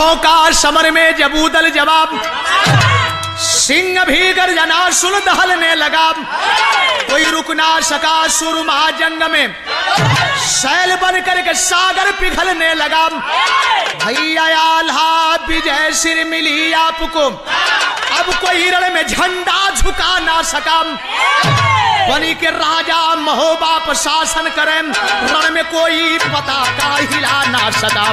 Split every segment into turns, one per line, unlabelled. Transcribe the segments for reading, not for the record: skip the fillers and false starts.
मौका समर में जब उदल जवाब, सिंह भी गर्जना सुन दहलने लगा। कोई रुक ना सका सुर महाजंग में, शैल बन करके सागर पिघलने लगा। भैया आल्हा विजय सिर मिली आपको, अब कोई रण में झंडा झुका ना सका। बनी के राजा महोबा पर शासन करें, रण में कोई पताका हिला ना सका।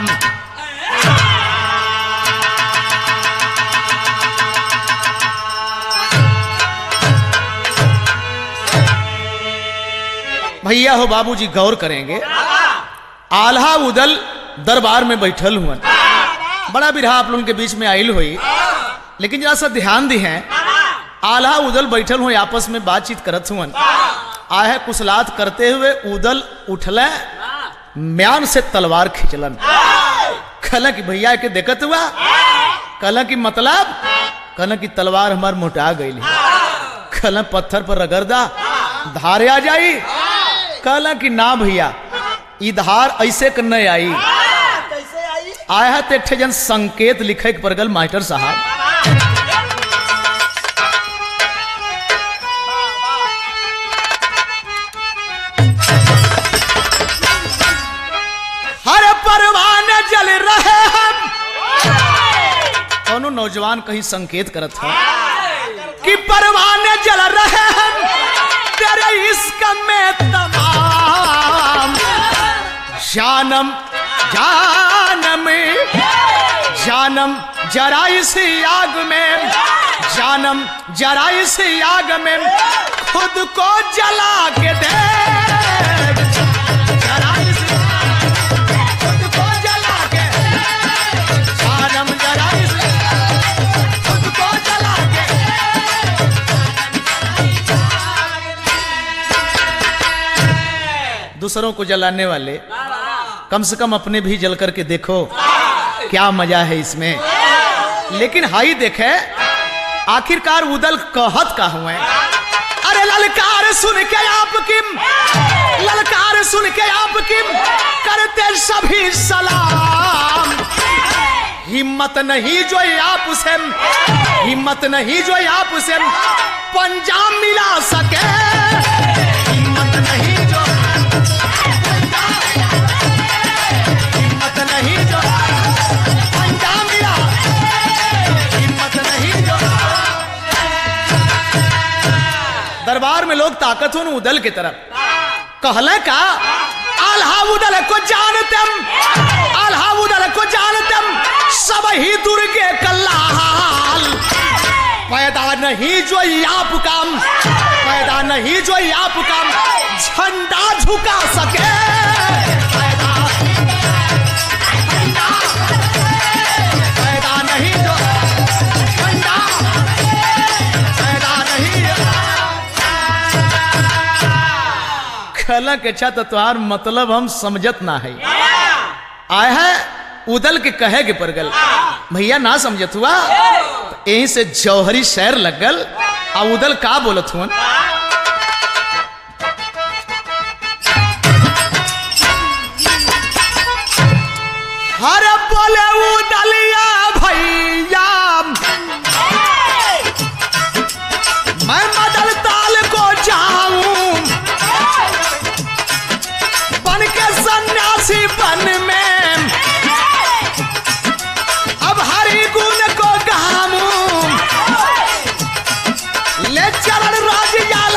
भैया हो बाबूजी गौर करेंगे, आल्हा उदल दरबार में बैठल हुआ, बड़ा बिरहा आप लोगों के बीच में आयल हुई, लेकिन जरा सा ध्यान दी है, आल्हा उदल बैठल हुए आपस में बातचीत करत हुआ। आहे कुशलात करते हुए उदल उठले, म्यान से तलवार खिंचलन। कहला कि भैया के देखत हुआ, कहला कि मतलब, कहला कि तलवार हमार मोटा गई। कहला पत्थर पर रगड़दा धार आ जाई। कहला कि ना भैया ई धार ऐसे कर नहीं आई, आया तो एक जन संकेत लिखे के परगल मास्टर साहब। हर परवाने जल रहे हम, कौनो नौजवान कहीं संकेत करत था कि परवाने जल रहे हम तेरे इश्क में तमाम। जानम जानम जानम जरा इस आग में, जानम जरा इस आग में खुद को जला के दे। जरा इस खुद को जला के, जानम जरा इस खुद को जला के। दूसरों को जलाने वाले कम से कम अपने भी जल करके देखो, क्या मजा है इसमें। लेकिन हाई देखे आखिरकार उदल कहत का हुए। अरे ललकार सुन के आपकी, ललकार सुन के आपकी करते सभी सलाम। हिम्मत नहीं जो आप से, हिम्मत नहीं जो आप से पंजा मिला सके। हिम्मत नहीं जो, हिम्मत नहीं जो पंजा मिला, हिम्मत नहीं जो। दरबार में लोग ताकत हो उदल की तरफ कहले का, आल्हा उदल को जानतम, आल्हा उदल को जानतम सब ही दुर्गे कल्लाल। पैदा नहीं जो आप काम, पैदा नहीं जो आप काम झंडा झुका सके। पैदा नहीं जो झंडा, पैदा नहीं। खलक अच्छा तो तुम्हार मतलब हम समझत ना है। आए है उदल के कहे के परगल, भैया ना समझत हुआ, यहीं से जौहरी शहर लगल। आ उदल का बोलत हुआ, हरे बोले उदलिया भैया मैं मदल ताल को जाऊं, बन के सन्यासी बन में अब हरि गुण को गाऊं। ले चलन राज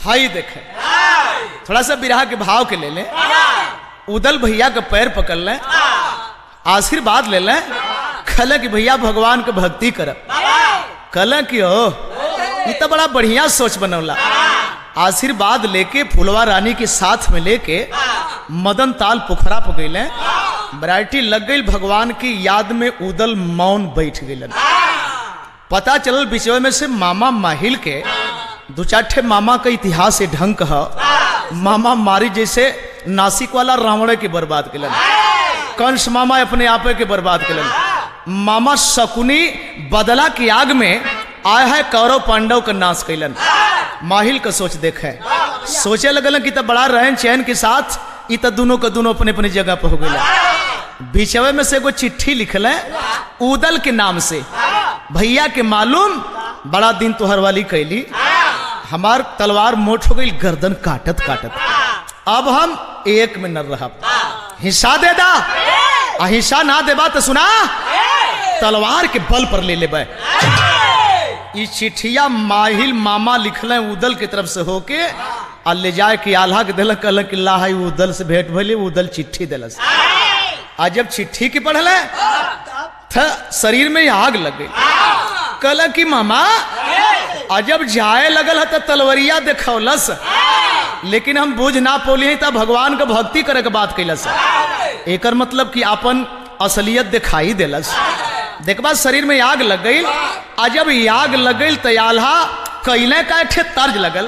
हाई देखे थोड़ा सा बिरहा के भाव के ले लें। उदल भैया का पैर पकड़ लें, आशीर्वाद ले लें, कल कि भैया भगवान के भक्ति करब। कल कि हो ये तो बड़ा बढ़िया सोच बनौला। आशीर्वाद लेके फुलवा रानी के साथ में लेके मदन ताल पोखरा पर गए। वैरायटी लग गई, भगवान की याद में उदल मौन बैठ गए। पता चलल बिचवे में से मामा माहिल के दो चार ठे मामा का इतिहास से ढंग कहा। मामा मारी जैसे नासिक वाला रावण के बर्बाद कलन, कंस मामा अपने आप के बर्बाद कलन। मामा शकुनी बदला की आग में आया है कौरव पांडव का नाश कैलन। माहिल का सोच देखे, सोचे लगल कि तब बड़ा रहन चैन के साथ इ तो दोनों का दोनों अपने अपने जगह पर हो गए। बीचवे में से एगो चिट्ठी लिखल है उदल के नाम से, भैया के मालूम बड़ा दिन तोहर वाली कैली, हमार तलवार मोट हो गई गर्दन काटत काटत, अब हम एक में न रह, हिस्सा दे दा, अहिंसा ना देबा तो सुना तलवार के बल पर ले लेबे। ई चिट्ठिया माहिल मामा लिखले उदल के तरफ से होके आ ले जाए कि आल्हा के दिल कहल कि ला है उदल से भेंट भइले। उदल चिट्ठी दिलस, आ जब चिट्ठी के पढ़ले था शरीर में आग लग गई। कहल कि मामा आ जब जाए लगल है तो तलवरिया देखौलस, लेकिन हम बुझ ना पौली तब भगवान का भक्ति करे के बात कैलस। एकर मतलब कि अपन असलियत दिखाई देलस। देखबा शरीर में आग लग गई, आ जब आग लग गई तो आल्हा कैले का एक तर्ज लगल।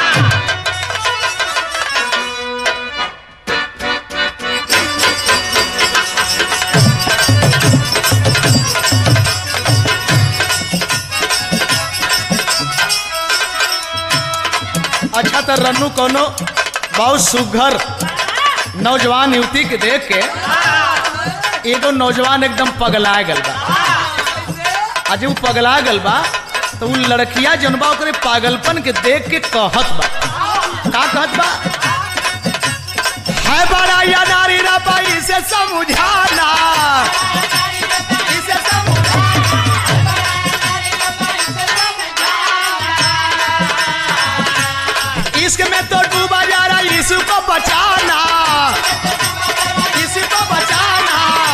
अच्छा तो रन्नू कोनो बहुत सुघर नौजवान युवती के देख के एगो नौजवान एकदम पगला गल बा। आज वो पगला गल बा तो वो लड़किया जनबा ओकरे पागलपन के देख के कहत बा, का कहत बा, है बड़ा या नारी रा पाई से समझाना, इसे इश्क में तो डूबा जा रहा यीशु को बचाना, इसको बचाना।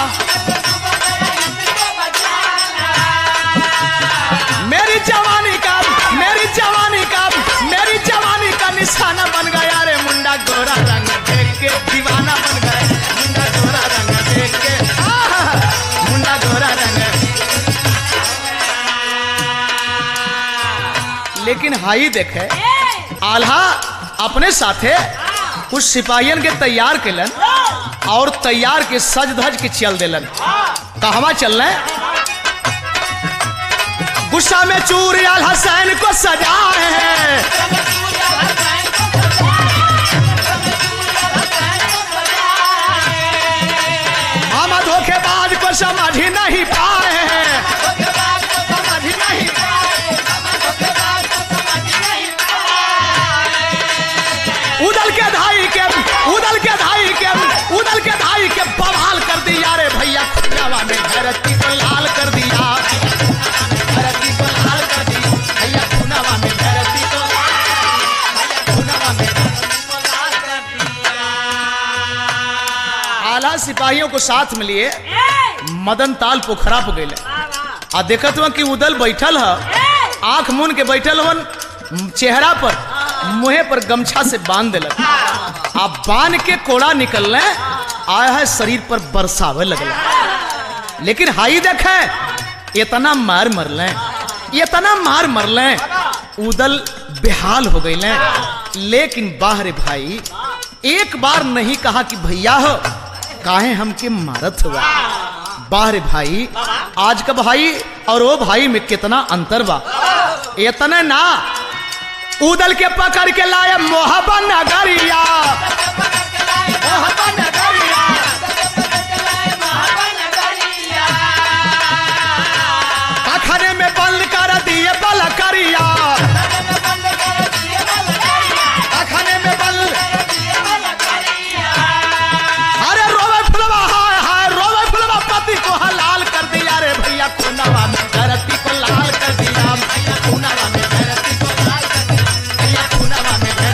मेरी जवानी का निशाना बन गया रे मुंडा गोरा रंग देख के, दीवाना बन गया मुंडा गोरा रंग देख के, मुंडा गोरा रंग। लेकिन हाई देखे आल्हा अपने साथे कुछ सिपाहियन के तैयार केलन और तैयार के सज धज के चल देलन। कहवा चल रहे, गुस्सा में चूर आल हसैन को सजाए हैं, हम धोखेबाज को समझ ही नहीं पाए हैं, उदल के धाई के बवाल कर दिया रे भैया, खुनावा में धरती को लाल कर दिया, धरती को लाल कर दिया भैया, खुनावा में धरती को लाल कर दिया। आला सिपाहियों को साथ में लिए मदन ताल पोखरा पर गए, आ देखत हुआ कि उदल बैठल है, आंख मून के बैठल हन, चेहरा पर मुहे पर गमछा से बांध दिलक, आप बांध के कोड़ा निकलने आया है, शरीर पर बरसावे लगल। लेकिन हाई देखे इतना मार मरले, इतना मार मरले, उदल बेहाल हो गई। लेकिन बाहर भाई एक बार नहीं कहा कि भैया हो काहे हमके मारत हुआ। बाहर भाई आज का भाई और वो भाई में कितना अंतर बा। इतना ना उदल के पकड़ के लाए मोहब्बत नगरिया, मोहब्बत नगरिया, अखरे में बंद कर दिए बलकरिया, अखरे में बंद, अरे रोवे फुलवा हाय हाय रोवे फुलवा पति को हलाल कर दिया रे भैया, खुनावा में धरती को लाल कर दिया, खुनावा में धरती को लाल कर दिया, खुनावा में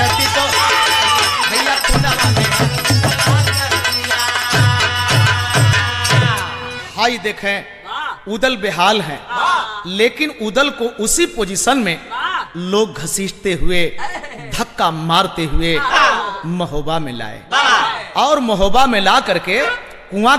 आई देखें उदल बेहाल हैं, लेकिन उदल को उसी पोजीशन में लोग घसीटते हुए धक्का मारते हुए महोबा में लाए और महोबा में ला करके कुआं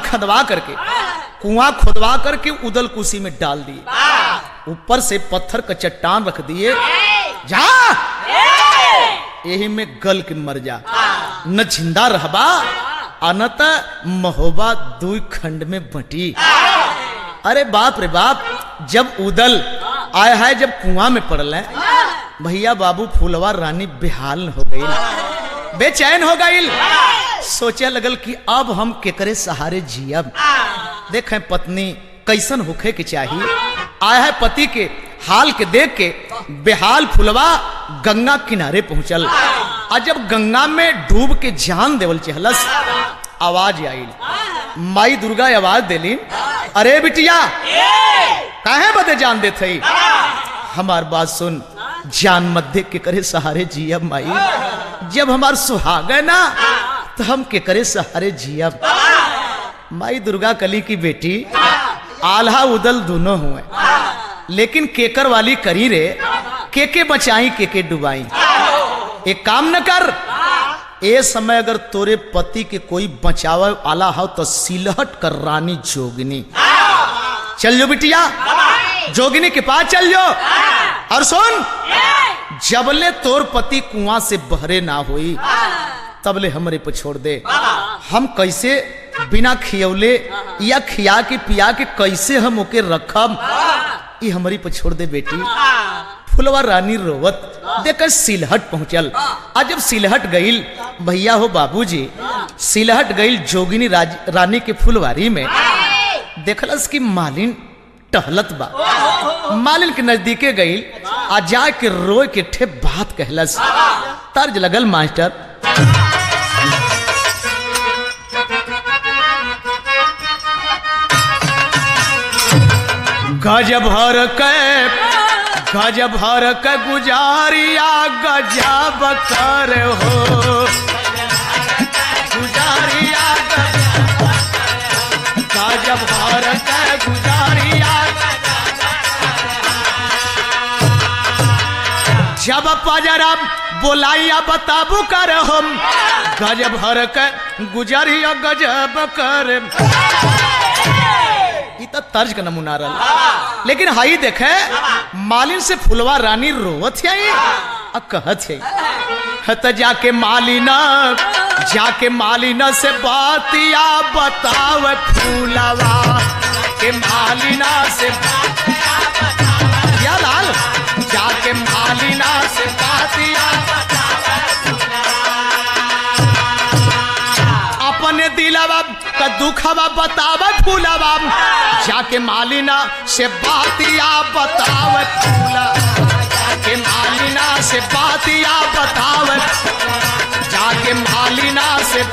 खुदवा करके उदल को उसी में डाल दिए। ऊपर से पत्थर का चट्टान रख दिए, जा यही में गल के मर जा, न जिंदा रहबा अनत महोबा दुई खंड में बटी। अरे बाप रे बाप, जब उदल आया है, जब कुआं में पड़ल है, भैया बाबू फूलवा रानी बेहाल हो गई, बेचैन हो गई, सोचे लगल कि अब हम केकरे सहारे जियब। देखें पत्नी कैसन होखे के चाहिए। आया है पति के हाल के देख के बेहाल फुलवा गंगा किनारे पहुंचल, और जब गंगा में डूब के जान देवल चहलस, आवाज आई, माई दुर्गा आवाज देली, अरे बिटिया काहे बदे जान दे थई, हमार बात सुन, जान मत दे के करे सहारे जियब माई, जब हमार सुहाग है ना तो हम के करे सहारे जियब। माई दुर्गा कली की बेटी, आल्हा उदल दोनों हुए, लेकिन केकर वाली करी रे, के बचाई के डुबाई। एक काम न कर, ए समय अगर तोरे पति के कोई बचावे वाला हो तो सिलहट कर रानी जोगिनी, चल जो बिटिया जोगिनी के पास चल जो, और सुन, जबले तोर पति कुआं से बहरे ना होई तबले हमरे पे छोड़ दे। हम कैसे बिना खियौले या खिया के पिया के कैसे हम ओके रखब, ये हमारी पे छोड़ दे बेटी। फुलवा रानी रोवत देकर सिलहट पहुंचल, आज जब सिलहट गईल, भैया हो बाबूजी, सिलहट गईल जोगिनी रानी के फुलवारी में, देखलस कि मालिन टहलत बा, मालिन के नजदीके गईल, आ जा के रोए के ठे बात कहलस। तर्ज लगल मास्टर, गजब भर के गुजारिया गजब कर हो, गुजारिया गजब भर के गुजारिया, जब पजरा बोलाइया बताबू कर हम, गजब भर के गुजारिया गजब कर। तर्ज का नमूना रहा, लेकिन हाई देखे मालिन से फुलवा रानी रोवत है, कहत है त जाके मालिना से बातिया बताव फूलवा के, मालिना से या लाल, जाके मालिना से बातिया अपने दिलवा का दुखवा बताव फूलवा, जाके मालिना से बातिया बताव फूला, जाके मालिना से बातिया बताव, जाके मालिना से।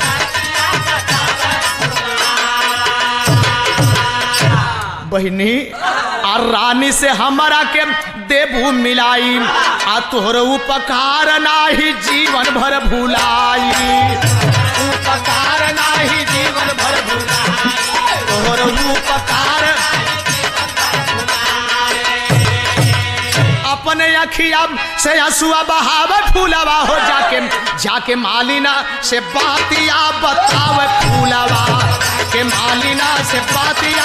बहनी आ रानी से हमारा के देबू मिलाई, आ तोहर उपकार नाही जीवन भर भुलाई, उपकार नाही जीवन भर भुलाई, तोहर उपकार अपने अखिया से आंसुआ बहावे फूलवा हो, जाके मालिना से बातिया बतावे फूलवा के, मालिना से बातिया,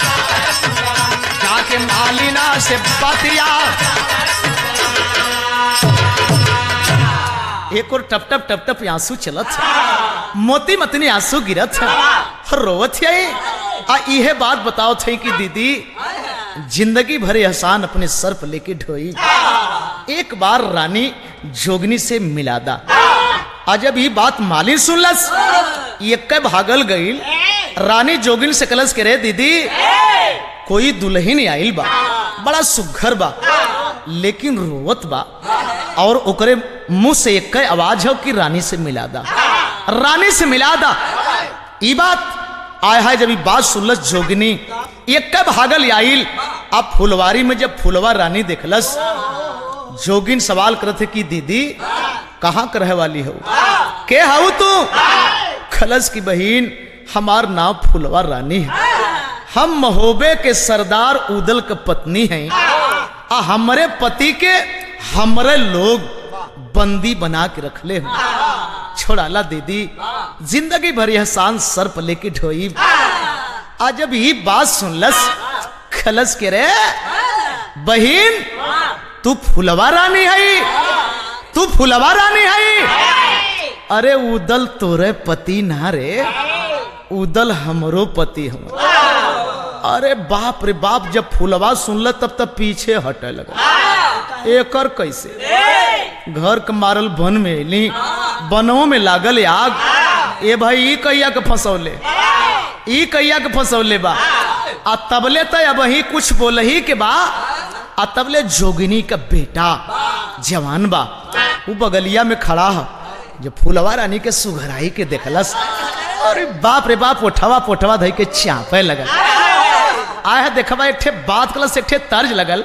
जाके मालिना से बातिया। एक और टप टप आंसू चलत है, मोती मतनी आंसू गिरत है, रोवत है। आ इहे बात बताओ थे कि दीदी जिंदगी भरे एहसान अपने सर पर लेके ढोई, एक बार रानी जोगनी से मिलादा। आज जब ये बात मालिन सुनलस, एक भागल गई, रानी जोगिन से कलस के रे दीदी कोई दुल्हन आइल बा, बड़ा सुघर बा, लेकिन रोवत बा, और ओकरे मुंह से एक आवाज हो कि रानी से मिलादा, रानी से मिलादा। ई बात आया है, जब ये बात सुनलस जोगिनी एक भागल आइल। अब फुलवारी में जब फुलवा रानी देखलस, जोगिन सवाल करते कि दीदी कहाँ कर रहे वाली हो, के हाउ तू? खलस की बहन हमार नाम फुलवा रानी है, हम महोबे के सरदार उदल के पत्नी हैं, आ हमरे पति के हमरे लोग बंदी बना के रख ले। छोड़ाला दीदी, जिंदगी भर एहसान सर पर लेके ढोई। आज जब ये बात सुनलस, खलस के रे बहिन, तू फुलवा रानी है, तू फुलवा रानी है। अरे उदल तोरे पति ना रे, उदल हमरो पति हम। अरे बाप रे बाप, जब फुलवा सुनल तब तब पीछे हटे लगा। एकर कैसे घर के मारल बन में एली, बनों में लागल आग। ए भाई ई कहिया के फंसौले, ई कहिया के फंसौले बा। आ तबले तो अब ही कुछ बोल ही के बा। आ तबले जोगिनी का बेटा जवान बा, वो बगलिया में खड़ा है। जब फुलवा रानी के सुघराई के देखलस, अरे बाप रे बाप, पोठवा पोठवा धई के चापे लगल। आया देखबा एक ठे बात कलस, एक ठे तर्ज लगल।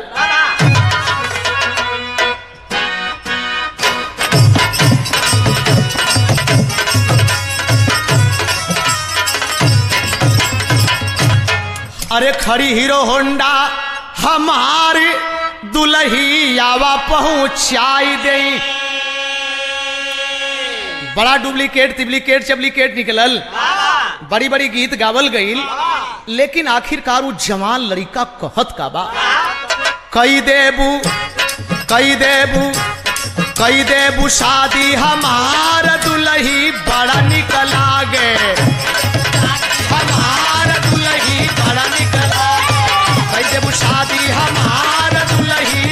अरे खड़ी हीरो होंडा हमारी दुल्ही आवा पहुंचाई दे। बड़ा डुप्लीकेट तिप्लीकेट चप्लीकेट निकलल, बड़ी बड़ी गीत गावल गईल, लेकिन आखिरकार वो जवान लड़का कहत का बा, कई देबू कई देबू कई देबू शादी हमार दुल्ही बड़ा निकल आगे, हमार दुल्ही बड़ा निकल आगे, कई देबू शादी हमार दुल्ही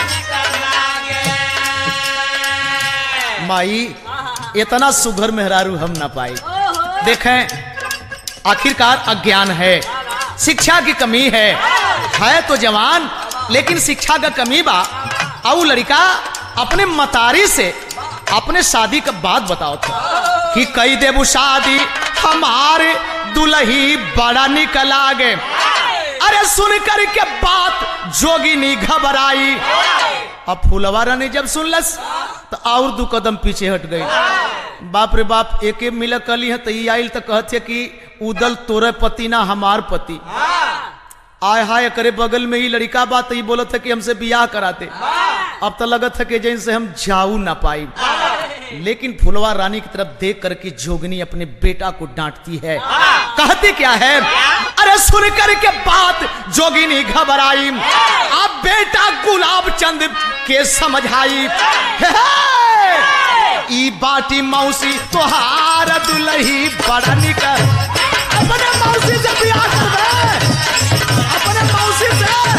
माई। इतना सुघर मेहरारू हम ना पाई। देखें, आखिरकार अज्ञान है, शिक्षा की कमी है तो जवान, लेकिन शिक्षा का कमी बा। और लड़का अपने मतारी से अपने शादी का बात बताओ था कि कई देबू शादी हमारे दुल्ही बड़ा निकल आगे। अरे सुन कर के बात जोगिनी घबराई। अब फुलवा रानी जब सुनलस तो और 2 कदम पीछे हट गई। बाप रे बाप, एके मिल कली है तो आयल तो कहते कि उदल तोरे पति ना हमार पति। आय हाय करे बगल में ही लड़का बात ही बोलत है कि हमसे बियाह कराते। अब तो लगत है कि जैसे हम जाऊ ना पाई। लेकिन फुलवा रानी की तरफ देख करके जोगनी अपने बेटा को डांटती है। कहती क्या है, अरे सुन कर के बात जोगिनी घबराई, अब बेटा गुलाब चंद के समझाई। ई बाटी मौसी तोहार दुल्ही बड़ा निकल। अपने मौसी से बियाह करबे, अपने मौसी से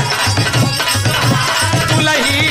दुल्ही।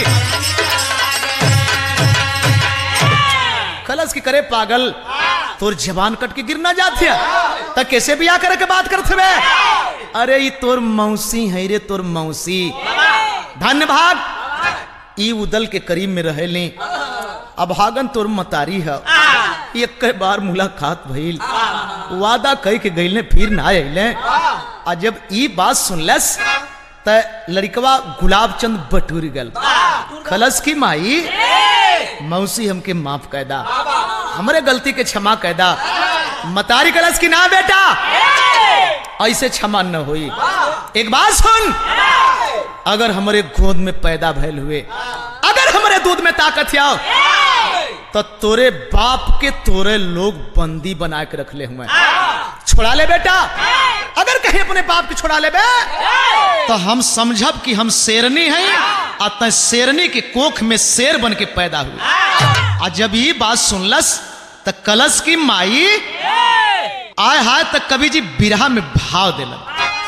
कलश की करे पागल, तोर जवान कट के गिरना जाते तो कैसे बियाह करे के बात करते बे। अरे ये तोर मौसी है रे, तोर मौसी। धन्य भाग ई उदल के करीब में रहेली। अब भागन तोर मतारी है। एक बार मुलाकात भइल, वादा कह के गईले, फिर ना अइले। आ जब ई बात सुनलस त लड़कवा गुलाब चंद बटूर गल। खलस की माई, मौसी हमके माफ कर दा, हमरे गलती के क्षमा कर दा। मतारी कलश की ना बेटा, ऐसे क्षमा न होई। एक बात सुन, अगर हमारे गोद में पैदा भैल हुए, अगर हमारे दूध में ताकत आओ, तो तोरे बाप के तोरे लोग बंदी बना के रख ले हुए। छोड़ा ले बेटा, अगर कहीं अपने बाप के छोड़ा ले बे, तो हम समझब कि हम शेरनी हैं, और शेरनी के कोख में शेर बन के पैदा हुए। और जब ये बात सुनलस तो कलश की माई आय हाय तक कवि जी बिरहा में भाव दिलन।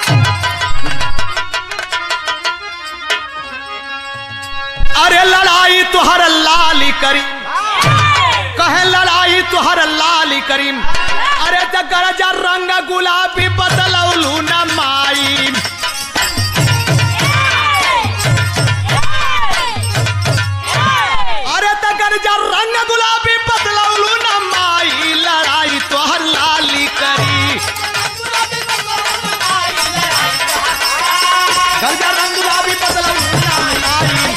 अरे लड़ाई तुहर लाली करीम, कहे लड़ाई तुहर लाली करीम। अरे जगर जा रंग गुलाबी बदलौलू न माई। अरे जगर जा रंग गुलाबी बदलौलू न माई। लड़ाई तुहर लाली करी, जगर रंग गुलाबी बदलौलू न माई।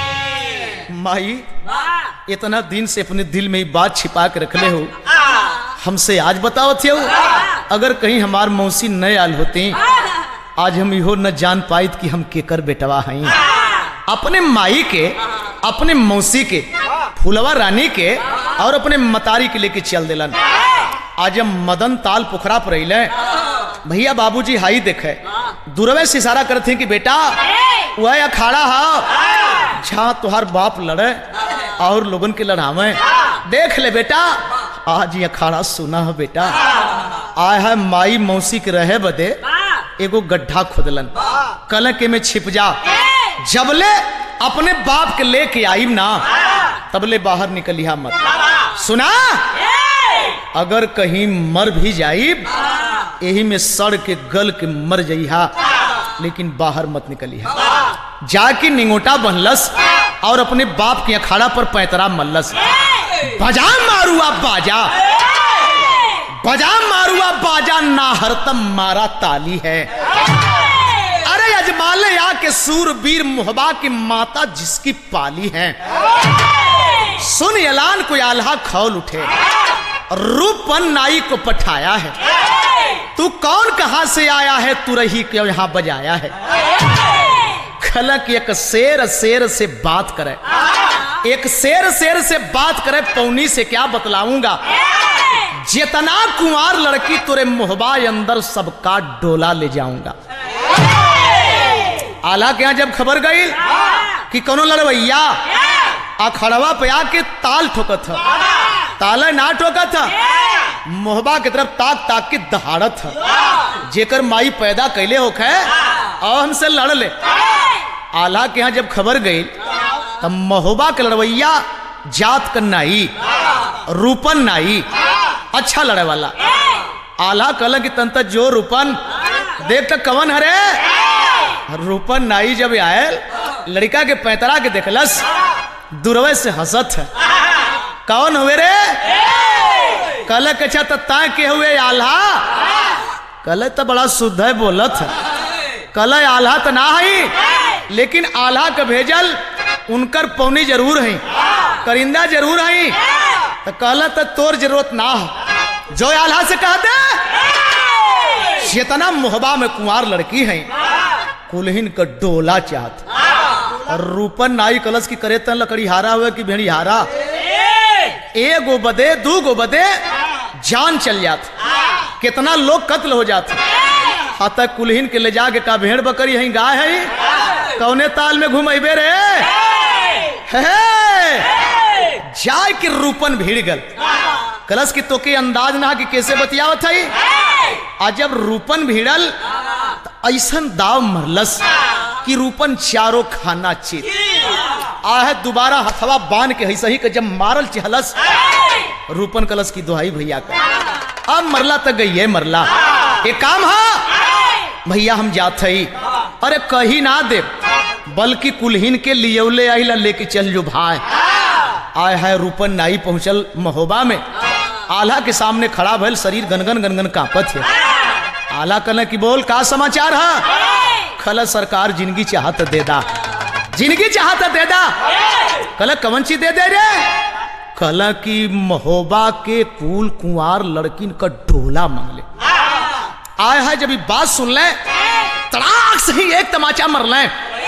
माई, इतना दिन से अपने दिल में बात छिपा के रख ले हो, हमसे आज बताओ थे अगर कहीं हमार मौसी न आल होती आज हम इहो न जान पाइत कि हम केकर बेटवा हई। अपने माई के, अपने मौसी के, फुलवा रानी के और अपने मतारी के लेके चल दिलन। आज हम मदन ताल पोखरा पर अइले, भैया बाबूजी हाई देखे दूरवे से इशारा करते कि बेटा वह अखाड़ा है जहाँ तुहार बाप लड़े और लोगन के लड़ावे, देख ले बेटा आज ये अखाड़ा सुना है बेटा। आय है माई मौसी के रहे बदे एगो गड्ढा खोदलन, कल के में छिप जा, जबले अपने बाप के लेके आईब ना तबले बाहर निकलिया मत। सुना अगर कहीं मर भी जाइब यही में सड़ के गल के मर जइहा, लेकिन बाहर मत निकलिहा। जाके निंगोटा बनलस और अपने बाप के अखाड़ा पर पैतरा मल्लस। बजा मारुआ बाजा, बजा मारुआ बाजा ना हरतम मारा ताली है। अरे अजमाले आके सूरवीर मुहबा की माता जिसकी पाली है। सुन एलान को आल्हा खौल उठे, रूपन नाई को पठाया है। तू कौन कहां से आया है, तू रही क्यों यहां बजाया है। खलक एक शेर शेर से बात करे, एक शेर शेर से बात करे, पौनी से क्या बतलाऊंगा। जितना कुंवार लड़की तुरे मुहबा अंदर सबका डोला ले जाऊंगा। आला के यहां जब खबर गई कि कोनो लड़वैया अखड़वा पे आके ताल ठोकत था, ताला ना ठोकत था, मोहबा की तरफ ताक ताक के दहाड़त था। जेकर माई पैदा कैले होखे और हमसे लड़ ले। आला के यहाँ जब खबर गई तब महोबा के लड़वैया जात का नाई, रूपन नाई, अच्छा लड़े वाला। आला कल की तंत जो रूपन देख तक कवन हरे। रूपन नाई जब आयल लड़का के पैतरा के देखलस, दुरवे से हंसत है। कौन हुए रे? कल के छत के हुए आल्हा। कल तो बड़ा शुद्ध है बोलत है। कल आल्हा तो ना है, लेकिन आल्हा के भेजल उनकर पौनी जरूर है, करिंदा जरूर है। तो कल तो तोर जरूरत ना है, जो आल्हा से कह दे। जितना मोहबा में कुंवार लड़की है कुलहिन का डोला चाहत। और रूपन नाई कलश की करे तन लकड़ी हारा हुए कि भेड़ी हारा, एगो बदे दू गो बदे जान चल जात, कितना लोग कत्ल हो जाते। हाथ कुलहिन के ले जाके का भेड़ बकरी है गाय है, कौने ताल में घुमेबे रे। जाय के रूपन भीड़ गल, कलश की तो के अंदाज ना कि कैसे बतियावत है। आज जब रूपन भीड़ल तो ऐसन दाव मरलस कि रूपन चारों खाना चित आहे। दोबारा हथवा बांध के सही के जब मारल चहलस, रूपन कलश की दुहाई भैया का अब मरला तक गई है मरला। एक काम है भैया हम जात है, अरे कहीं ना दे बल्कि कुलहीन के लियौले आइला लेके चल जो भाई। आय है रूपन नाई पहुंचल महोबा में, आल्हा के सामने खड़ा भइल, शरीर गनगन गनगन कांपत है। आल्हा कहने की बोल का समाचार है। खल सरकार जिंदगी चाहत दे दा, जिंदगी चाहत दे दा। कल कवन चीज दे दे रे। कल की महोबा के कुल कुंवार लड़किन का डोला मांगले। आय है जब बात सुन ले तड़ाक से ही एक तमाचा मर ले।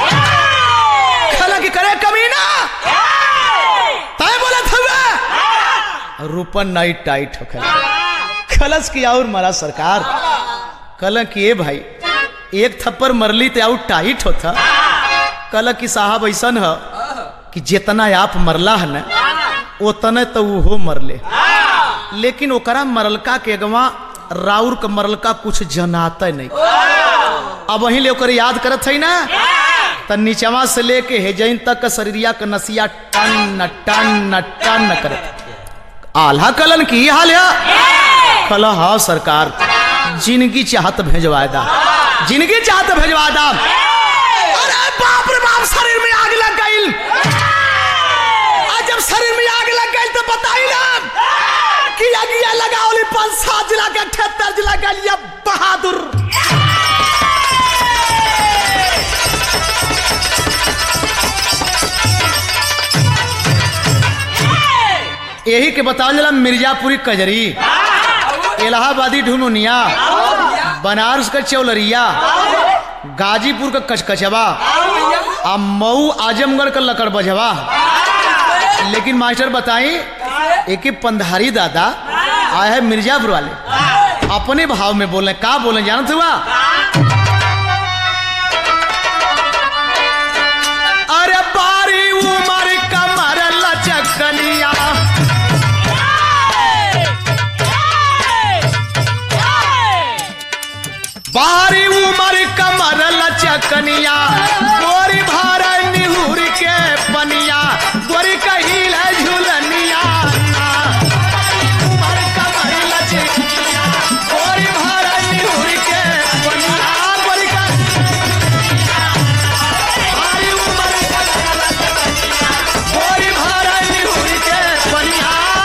खल की करे कमीना तय बोला था। रूपन नाई टाइट हो खलस की और मरा सरकार। कल की भाई एक थप्पड़ मरली तो आउट टाइट होता। कल की साहब ऐसा है कि जितना आप मरला है ना उतने तो वो मरले, लेकिन ओकरा मरलका के अगवा राउर का मरलका कुछ जनाता नहीं। अब वहीं ले ओकर याद करत है ना, तो नीचवा से लेके हेजैन तक का शरीरिया का नसिया टन टन टन करे। आल्हा कलन की हाल है। कल हाँ सरकार जिंदगी चाहत भेजवा दा, जिंदगी चाहत भेजवा दा। अरे बाप रे बाप, शरीर में आग लग गई। जब शरीर में आग लग गई तो बताई ना कि अगिया लगाओली 5-7 जिला के 78 जिला के लिए बहादुर। यही के बताओ जला मिर्जापुरी कजरी इलाहाबादी ढुनुनिया, बनारस का चौलरिया, गाजीपुर का कचकचवा, और मऊ आजमगढ़ का लकड़ बजवा। लेकिन मास्टर बताई एक पंधारी दादा आया है मिर्जापुर वाले, अपने भाव में बोले, का बोले जानते हुआ? अरे बारी उमर कमर लचकनिया, बारी उमर कमर लचकनिया, गोरी भार निहुर के पनिया, गोरी कहिल झुलनिया, उमर कमर लचकनिया, गोरी भार निहुर के पनिया, गोरी बारी उमर कमर लचकनिया, गोरी भार निहुर के पनिया।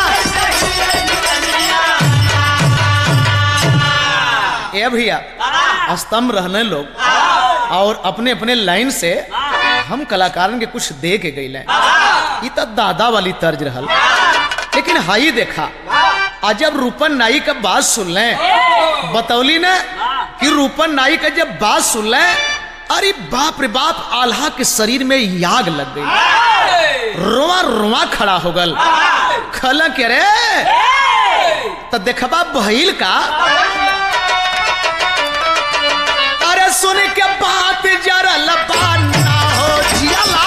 ए भैया स्तंभ रहने लोग और अपने अपने लाइन से हम कलाकारन के कुछ दे के गई ये तो दादा वाली तर्ज रहल। लेकिन हाई देखा आज जब रूपन नाई का बात सुन ले, बतौली ने कि रूपन नाई का जब बात सुन ले, अरे बाप रे बाप, आल्हा के शरीर में याग लग गई, रोआ रोआ खड़ा हो गल। खल के रे तो देखबा बहिल का, सुन के बात जरल बाना हो जियाला,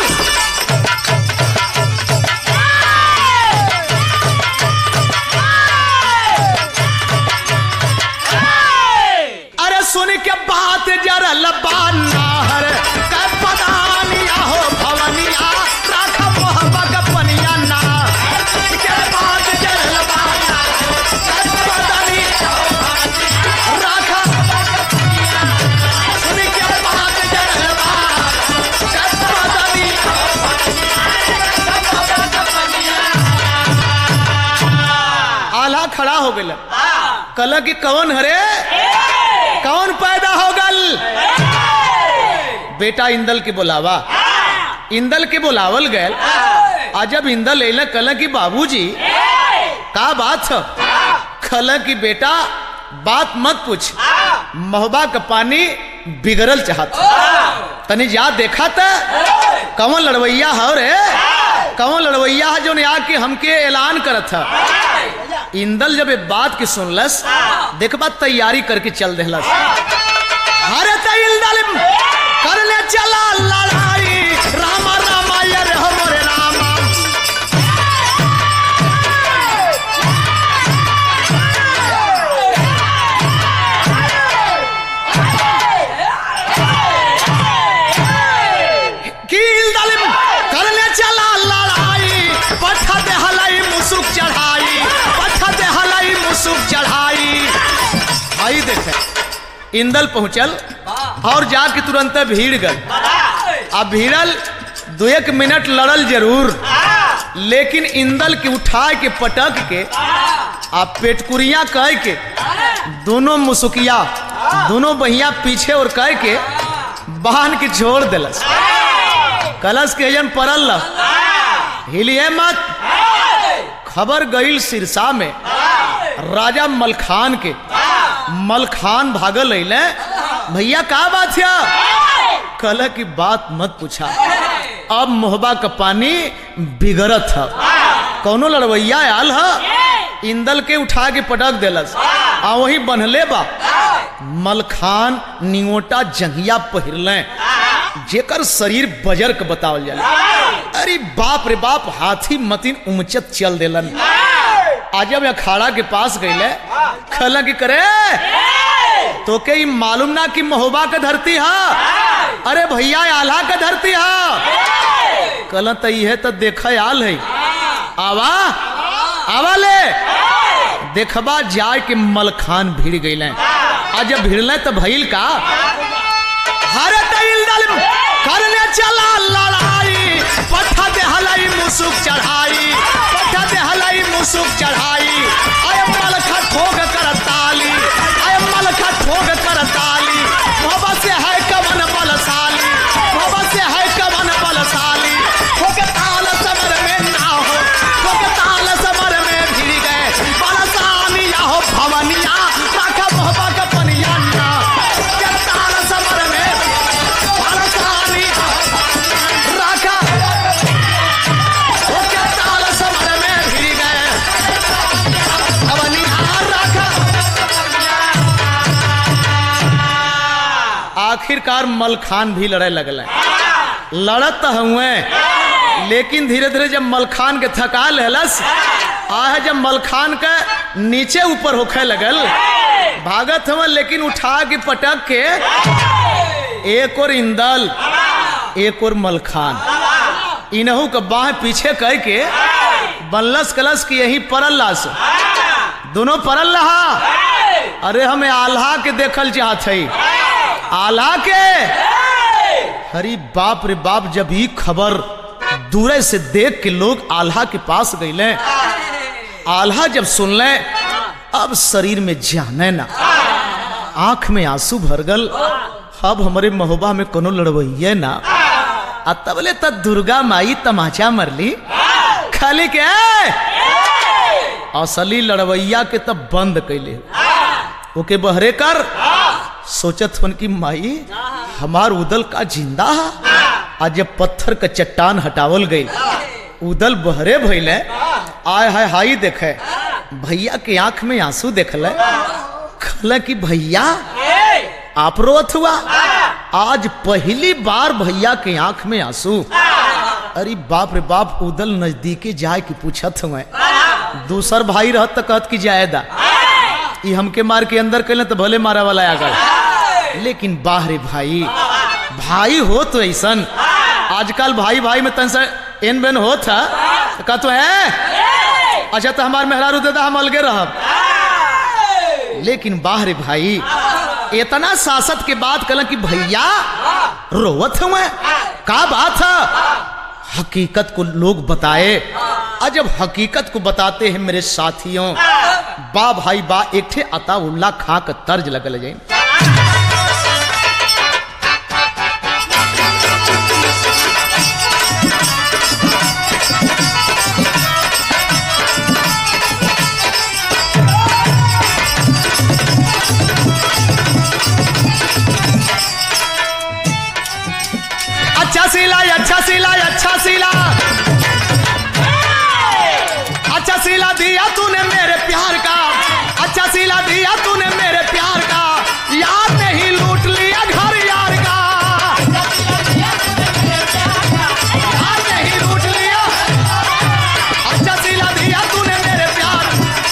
अरे सुन के बात जरल बाना हर का पदानिया हो भवनिया, राख मोहब्बत पनिया ना, के बात जरल बाना का पदानिया हो भवनिया, राख खड़ा हो गया। कल की कौन हरे, कौन पैदा हो गल? बेटा इंदल के बुलावा, इंदल के बुलावल गए। आज जब इंदल ले कल की बाबूजी का बात है? खल की बेटा बात मत पूछ, महोबा का पानी बिगड़ल चाहता, तनी जा देखा था कौन लड़वैया है रे, कौन लड़वैया है जो ने आके हमके ऐलान करत था। इंदल जब ये बात की सुनलस, देखबा तैयारी करके चल देहलस। अरे इंदल करने चला लड़ाई, रामा रामा ये रे हमरे रामा, कि इंदल करने चला लड़ाई, पठा दे हलाई मुसुक चढ़ाई, मुसुक चढ़ाई। आई देखे इंदल पहुंचल और जाके तुरंत भीड़ गल। अब भीड़ल 2-1 मिनट लड़ल जरूर, लेकिन इंदल के उठा के पटक के आप पेटकुरिया कह के दोनों मुसुकिया दोनों बहिया पीछे और कह के बांध के छोड़ दिलस। कलश के जन परल हिलिए मत। खबर गईल सिरसा में राजा मलखान के, मलखान भागल अइले, भैया का बात है? कल की बात मत पूछा, अब मोहबा का पानी बिगड़त है, कौनो लड़वैया आल है, इंदल के उठा के पटक देलस, आ वही बनले बा मलखान नियोटा जंगिया पहिरले, जेकर शरीर बजर के बतावल जाला। अरे बाप रे बाप, हाथी मतीन उमचत चल देलन। आज जब अखाड़ा के पास गईले, खला की करे तो के मालूम ना कि महोबा का धरती है? अरे भैया आल्हा का धरती है। कल तो यह तो देखा आल है, आवा आवा ले देखबा जाए के मलखान भिड़ गईले। आज जब भिड़ले तो भइल का, हरे करने चला लड़ाई, पठा दे हलाई मुसुक चढ़ाई, पठा दे हलाई मुसुक चढ़ाई। आय मलखा ठोक कर ताली, आय मलखा ठोक कर ताली, मोहब्बत से है कवन बलशाली, मोहब्बत से है कवन बलशाली। ठोक ताल समर में ना हो, ठोक ताल समर में भिड़ गए, बलशाली या हो भवनी आखिरकार मलखान भी लड़े लगल। लड़त हुए, लेकिन धीरे धीरे जब मलखान के थका लेलस, आहे जब मलखान के नीचे ऊपर होखे लगल, भागत हुए, लेकिन उठा के पटक के एक और इंदल एक और मलखान इनहू के बाह पीछे कह के बल्लस कलस की यही परल लास, दोनों परल रहा। अरे हमें आल्हा के देखल चाहत है, आल्हा के। अरे बाप रे बाप, जब ही खबर दूरे से देख के लोग आल्हा के पास गईले, आल्हा जब सुन ले, अब शरीर में जाने ना, आंख में आंसू भर गल। अब हमारे महोबा में कोनो लड़वैये ना, तबले तब दुर्गा माई तमाचा मरली खाली के असली लड़वैया के तब बंद कैले, ओके बहरे कर। सोचत हन की माई हमार उदल का जिंदा है। आज जब पत्थर का चट्टान हटावल गई, उदल बहरे भइले। आय हाय हाई देखे, भैया के आंख में आंसू देखले, कहले कि भैया आप रोत हुआ। आज पहली बार भैया के आंख में आंसू। अरे बाप रे बाप, उदल नजदीके जाए कि पूछत हुए। दूसर भाई रहत तो कहत कि जायदा ये हमके मार के अंदर कैले तो भले मारा वाला आगल, लेकिन बाहरे भाई भाई हो तो ऐसन। आजकल भाई भाई में तन से एन बेन हो था तो कहते है अच्छा तो हमार मेहरारू दे हम अलगे रहब, लेकिन बाहरे भाई इतना सासत के बाद कहला कि भैया रोवत हुए का बात है। हकीकत को लोग बताए, और जब हकीकत को बताते हैं मेरे साथियों, बा भाई बा एक ठे अता उल्ला खा का तर्ज लगल जाए। अच्छा सीला अच्छा सीला अच्छा सीला अच्छा सीला दिया तूने मेरे प्यार का, अच्छा सीला दिया तूने मेरे प्यार का, यार नहीं लूट लिया घर यार का, यार नहीं लूट लिया, अच्छा सीला दिया तूने मेरे प्यार।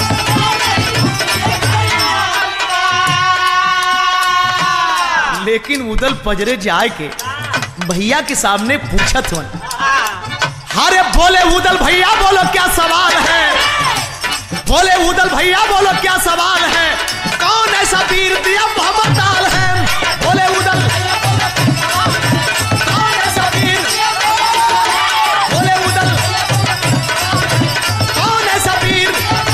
लेकिन उदल पजरे जाए के भैया के सामने पूछत हुआ, अरे बोले उदल भैया बोलो क्या सवाल है, बोले उदल भैया बोलो क्या सवाल है, कौन ऐसा वीर दिया मोहम्मद दाल है, बोले उदल कौन ऐसा वीर, बोले उदल कौन ऐसा वीर।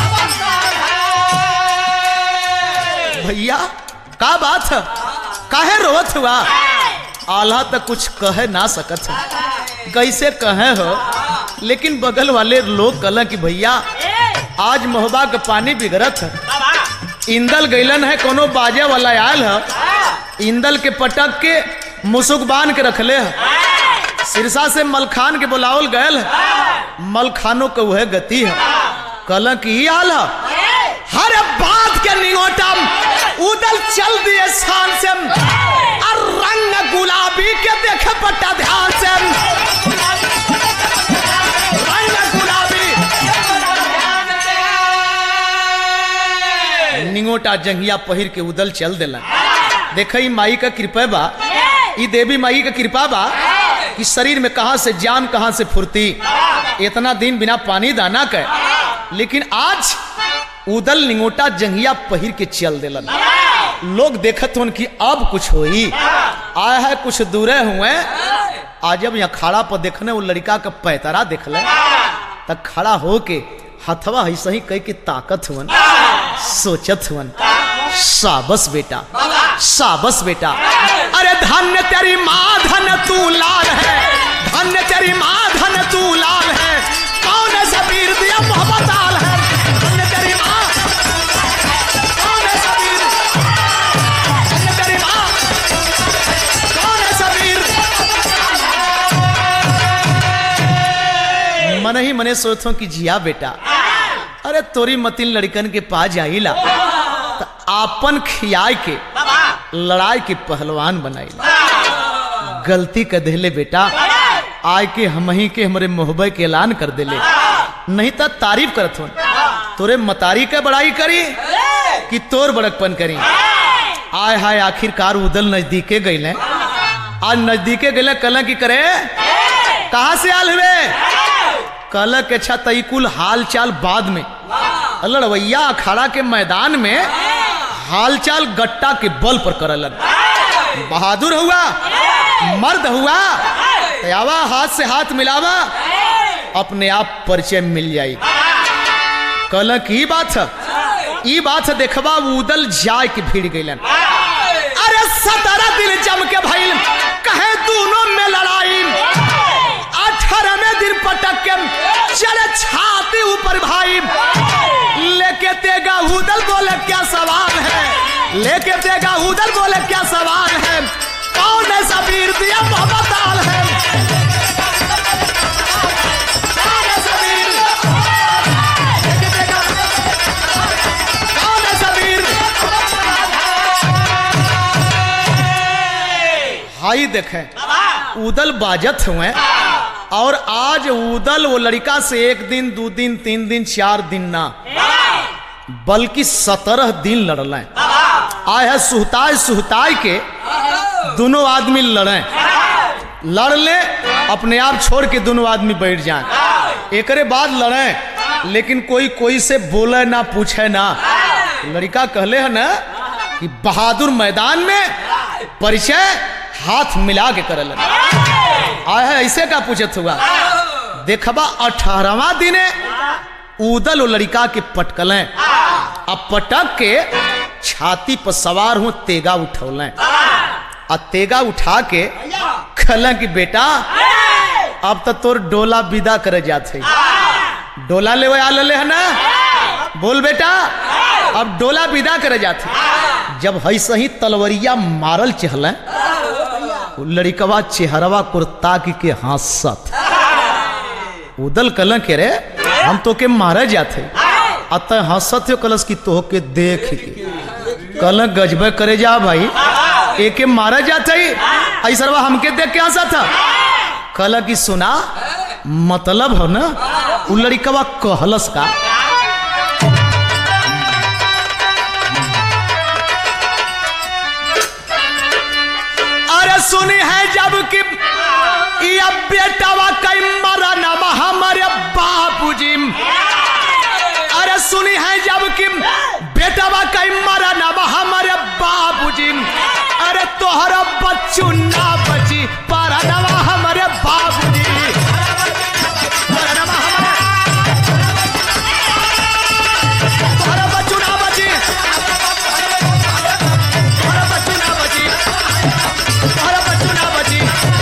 भैया का बात है, काहे रोवत हुआ। आल्हा तक कुछ कहे ना सकत हो, कैसे कहे हो, लेकिन बगल वाले लोग कहला कि भैया आज महोबा का पानी बिगड़त है, इंदल गैलन है, कोनो बाजे वाला आयल है, इंदल के पटक के मुसुक बांध के रखले है, सिरसा से मलखान के बुलावल गयल है, मलखानों का वह गति है। कहला कि आल है, हर बात के निगोटम उदल चल दिए शान से, और रंग गुलाबी के देखे पट्टा ध्यान से, रंग गुलाबी। निगोटा जंगिया पहिर के उदल चल देला। देखे माई का कृपा बा, ये देवी माई का कृपा बा कि शरीर में कहां से जान कहां से फुर्ती, इतना दिन बिना पानी दाना के, लेकिन आज उदल निगोटा जंगिया पहिर के चल देलन। लोग देखत होन कि अब कुछ होई, आया है कुछ दूरे हुए। आज जब यहाँ खड़ा पर देखने वो लड़का का पैतरा देखले, तब खड़ा हो के हथवा ऐसा ही कह के ताकत हुन, सोचत हुन, साबस बेटा साबस बेटा, अरे धन्य तेरी माँ धन तू लाल है, धन्य तेरी माँ धन तू लाल है, कौन ऐसा वीर दिया मोहब्बत दाल है, धन्य तेरी माँ, कौन ऐसा वीर, धन्य तेरी माँ, कौन ऐसा वीर। मन ही मने सोचो कि जिया बेटा, अरे तोरी मतिन लड़कन के पास जाइला तो आपन खियाई के लड़ाई के पहलवान बनाइला। गलती कर देले बेटा, आय के हम ही के हमरे मोहब्बत के ऐलान कर देले, नहीं तो तारीफ करत हो तोरे मतारी के बड़ाई करी कि तोर बड़कपन करी। आय हाय आखिरकार उदल नजदीके गईले, आज नजदीके गईले कल की करे कहाँ से आल हुए कल के अच्छा तई कुल हाल चाल बाद में लड़वैया अखाड़ा के मैदान में हालचाल गट्टा के बल पर करलन। बहादुर हुआ मर्द हुआ तयावा हाथ से हाथ मिलावा अपने आप परिचय मिल जाई। कल की बात है ई बात है देखबा उदल जाय के भीड़ गईलन। अरे 17 दिन जम के भइल कहे दोनों में लड़ाई, 18वें दिन पटक के चले छाती ऊपर भाई, लेके तेगा उदल बोले क्या सवाल है, लेके तेगा उदल बोले क्या सवाल है, कौन ऐसा वीर दिया मोहब्बत आल है, कौन ऐसा वीर, कौन ऐसा वीर। हाई देखें उदल बाजत हुए और आज उदल वो लड़का से 1 दिन 2 दिन 3 दिन 4 दिन ना बल्कि 17 दिन लड़ल। आए है सुहताई के दोनों आदमी लड़े, लड़ ले अपने आप छोड़ के दोनों आदमी बैठ जाए, एकरे बाद लड़े लेकिन कोई से बोले ना पूछे ना। लड़का कहले है ना कि बहादुर मैदान में परिचय हाथ मिला के करल। आए है ऐसे का पूछत हुआ देखबा 18वां दिन उदल लड़का के पटकल, अब पटक के छाती पर सवार हो तेगा उठौल, और तेगा उठा के कहला कि बेटा अब तो तोर डोला विदा करे जाते, डोला ले आ ले है ना, बोल बेटा अब डोला विदा करे जाते। जब है सही तलवरिया मारल चहल लड़कवा चेहरवा कुर्ता के हंसत, उदल कल के रे हम तो के मारे जाते, अत हंसत हो कलस की तो के देख के कल गजबे करे जा भाई एक मारा जाते ऐसा हमके देख के हंसा था। कल की सुना मतलब हो ना उ लड़कवा कहलस का, अरे सुनी है जब कि बेटावा कई मरा नाम हमारे बाबूजी, अरे सुनी है जब कि बेटावा कई मरा नाम हमारे बाबूजी, अरे तोहरा बच्चू ना बची पारा नवा हमारे बाबूजी, तोहरा बच्चू ना बची, तोहरा बच्चू ना बची, तोहरा बच्चू ना बची।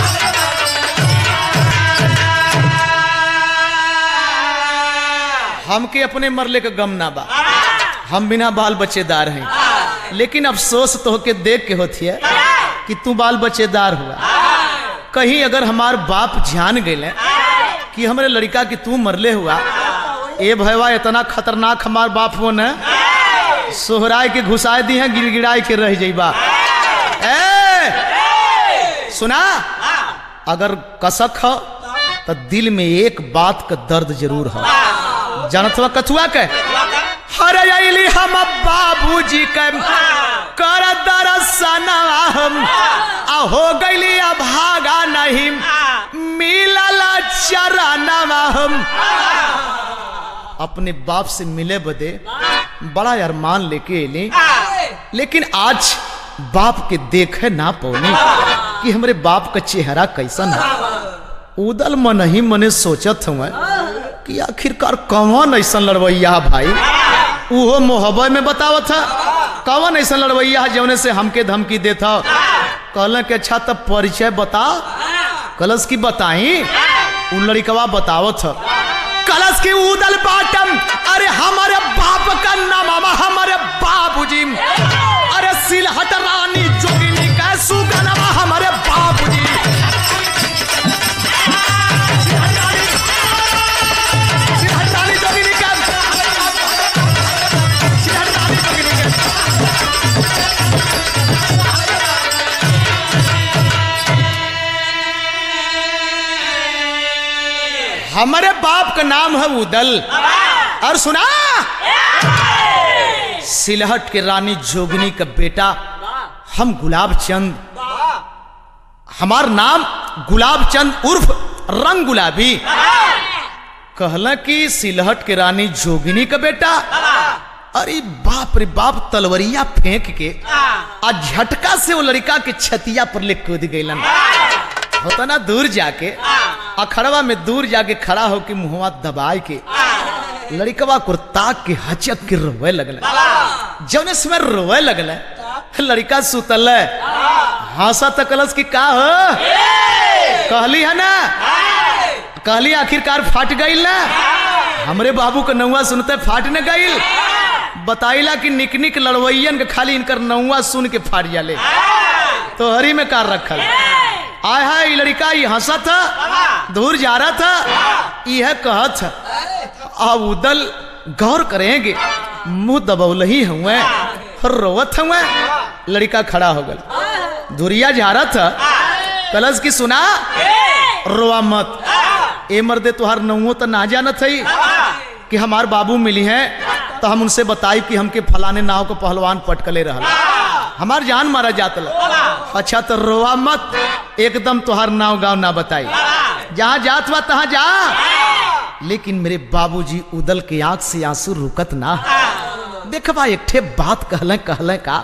हमके अपने मरले का गम ना बा, हम बिना बाल बच्चेदार हैं, लेकिन अफसोस तो के देख के होती है कि तू बाल बच्चेदार हुआ। कहीं अगर हमार बाप जान गए कि हमारे लड़का की तू मरले हुआ, ए भैया इतना खतरनाक हमार बाप वो न सोहराय के घुसाए दी है, गिड़गिड़ाई के रह जाइबा। सुना अगर कसक हो तो दिल में एक बात का दर्द जरूर हो, जानत हुआ कथुआ के हरे अली हम बाबूजी के कर दरसनवा हम हो गईली भागा नहीं मिलल चरणवा हम। अपने बाप से मिले बदे बड़ा अरमान लेके एली, लेकिन आज बाप के देखे ना पौने कि हमरे बाप का चेहरा कैसन है। उदल मन ही मने सोचत हुआ कि आखिरकार कौन ऐसा लड़वैया भाई, उहो मोहब्बत में बतावत है कौन ऐसा लड़वैया जौने से हमके धमकी देता। कहल के अच्छा तब परिचय बता, कलश की बताई उ लड़कवा बतावत है, कलश की उदल बाटम, अरे हमारे बाप का नाम हमारे बाबूजी, अरे सिलहट रानी जोगिनी का सुगनवा हमारे बाबूजी, हमारे बाप का नाम है उदल। और सुना, सिलहट के रानी जोगिनी का बेटा हम गुलाब चंद, हमार नाम गुलाब चंद उर्फ रंग गुलाबी। कहला कि सिलहट के रानी जोगिनी का बेटा। अरे बाप रे बाप, तलवरिया फेंक के आ झटका से वो लड़का के छतिया पर ले कूद गईलन। होता ना दूर जाके अखड़वा में दूर जाके खड़ा होके मुहवा दबाए के लड़कवा को ताक के हचक के रोवे लगल। जौने समय रोवे लगल लड़का सुतल हंसा तकलस की का हो, कहली है ना, कहली आखिरकार फाट गईल ना। हमरे बाबू का नौवा सुनते फाट न गईल। बताइला कि निक निक लड़वैयन के खाली इनकर नौवा सुन के फाट जाले, तो हरी में कार रखल। आय है लड़का ये हंसा था, दूर जा रहा था, यह कहत अब उदल गौर करेंगे, मुंह दबौल ही हुए रोवत हुए। लड़का खड़ा हो गल, धुरिया जा रहा था, कलश की सुना रोवा मत। ए मर्दे तुहार नौवो तो ना जाना थी कि हमार बाबू मिली हैं, तो हम उनसे बताई कि हमके फलाने नाव को पहलवान पटकले रहल, हमार जान मारा जात। अच्छा तो रोवा मत, एकदम तुहार नाव गांव ना बताई, जहां जात बा तहां जा। लेकिन मेरे बाबूजी उदल के आंख से आंसू रुकत ना। देखबा एक ठे बात कहले का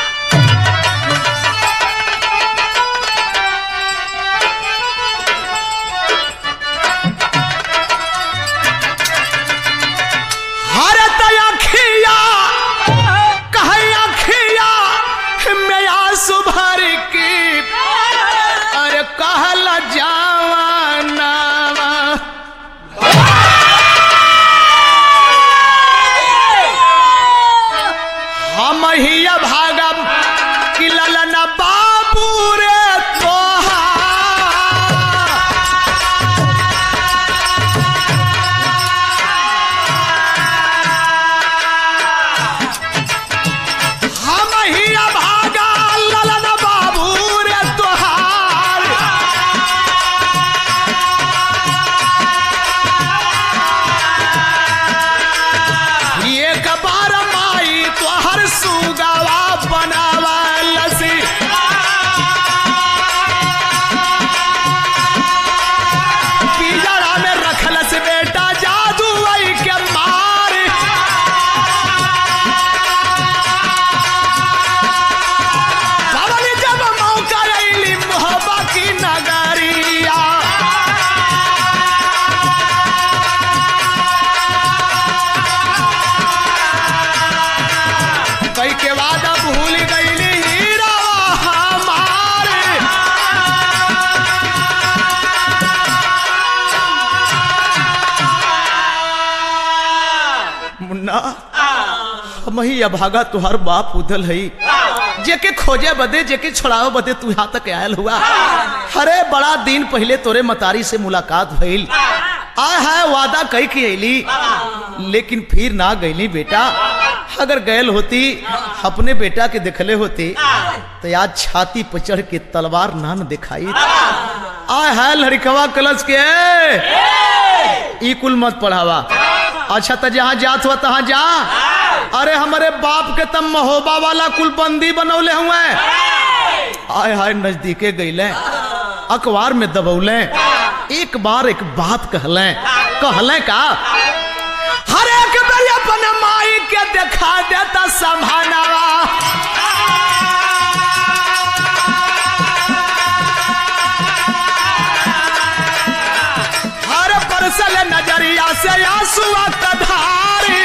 मही अभागा तुहार बाप उदल है, जेके खोजे बदे जेके छुड़ाओ बदे तू यहाँ तक आयल हुआ। अरे बड़ा दिन पहले तोरे मतारी से मुलाकात भइल, आय है वादा कही के अली, लेकिन फिर ना गईली बेटा। अगर गैल होती अपने बेटा के देखले होती तो आज छाती पर चढ़ के तलवार ना न दिखाई। आय है लड़कवा कलश के ई कुल मत पढ़ावा। अच्छा तो जहाँ जात हुआ तहाँ जा। अरे हमारे बाप के तम महोबा वाला कुल बंदी बनौले हुए। आय हाय नजदीके गईले, अखबार में दबौले, एक बार एक बात कहले का हर एक बेर अपने माई के दिखा देता संभानावा। हर परसल नजरिया से आंसुआ का धारी।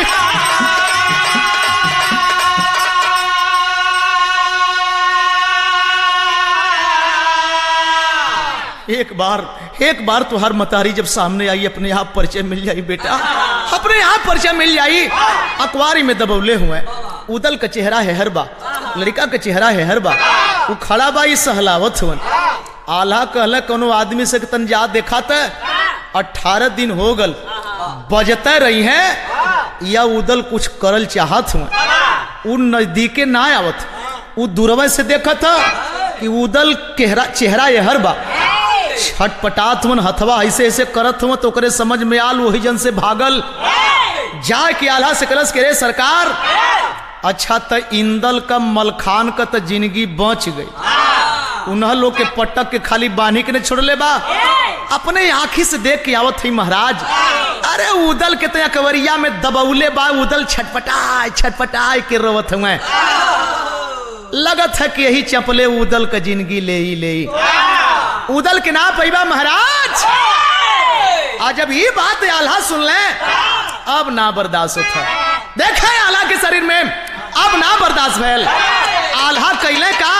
एक बार तुहार मतारी जब सामने आई अपने आप परिचय मिल जाई बेटा, अपने आप परिचय मिल जाई। अखबारी में दबौले हुए उदल का चेहरा है हरबा, लड़का का चेहरा है हरबा, वो खड़ा बा ई सहलावत हुन। आल्हा कहले कोनो आदमी से तन जा देखा त 18 दिन हो गल बजते रही है या उदल कुछ करल चाहत हुए। उ नजदीके ना आवत, उ दूरवे से देखा था कि उदल चेहरा ये हरबा। छटपटात हुन हथवा ऐसे ऐसे करत हुआ तो करे समझ में आल, वही जन से भागल जाए कि आल्हा से कलश के रे सरकार, अच्छा त इंदल का मलखान का त जिंदगी बच गई, उन्ह लोग के पटक के खाली बांधी के ने छोड़ ले बा, अपने आंखी से देख के आवत थी महाराज। अरे उदल के तया कवरिया में दबौले बा, उदल छटपटाए छटपटाए के रोवत हुए, लगत है कि यही चपले उदल का जिंदगी ले ही ले ही। उदल के ना पैबा महाराज, आज जब ये बात आल्हा सुन ले अब ना बर्दाश्त होता, देखे आल्हा के शरीर में अब ना बर्दाश्त भैल। आल्हा कैले का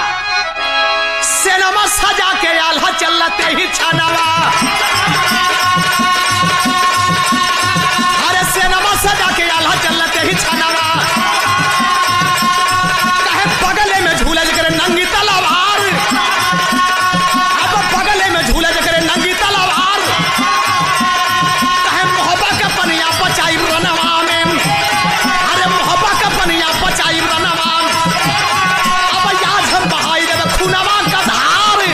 सेनमा सजा के आल्हा चलते ही छानावा, अरे सेनमा सजा के आल्हा चलते ही छानावा, कहे बगले में झूले करे नंगी तलवार, अब बगले में झूले करे नंगी तलवार, कहे मोहब्बत का पनिया बचाई रनवा में, अरे मोहब्बत का पनिया बचाई रनवा, अब याद हम बहाई देवे खूनवा का धार।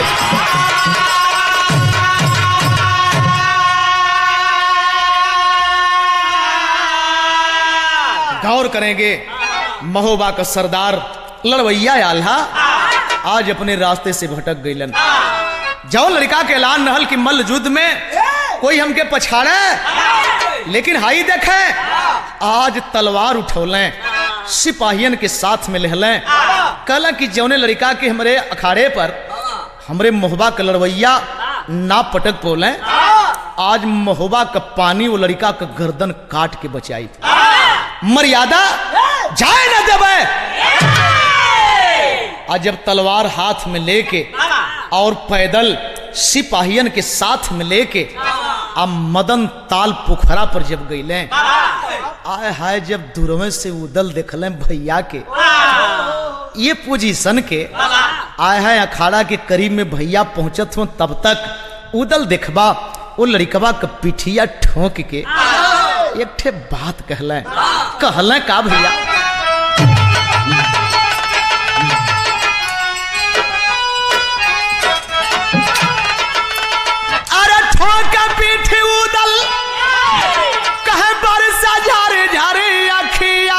गौर करेंगे महोबा का सरदार लड़वैया आल्हा आज अपने रास्ते से भटक गईलन। जाओ लड़का के ऐलान रहल कि मल्ल युद्ध में कोई हमके पछाड़े, लेकिन हाई देखे आज तलवार उठौलें, सिपाहियन के साथ में लहलें, कहला कि जौने लड़का के हमरे अखाड़े पर हमरे महोबा का लड़वैया ना पटक पोले, आज महोबा का पानी वो लड़का का गर्दन काट के बचाई, मर्यादा जाए न देवे। आज जब तलवार हाथ में लेके और पैदल सिपाहियन के साथ में लेके अब मदन ताल पोखरा पर जब गईले, आए हाय जब दूरवे से उदल देखले भैया के ये पोजीशन के, आए हाय अखाड़ा के करीब में भैया पहुंचत हो, तब तक उदल देखबा वो लड़कवा का पिठिया ठोक के एक ठे बात कहले का भैया, अरे ठोक पीठी उदल कहे बरसा झारे झारे अखिया,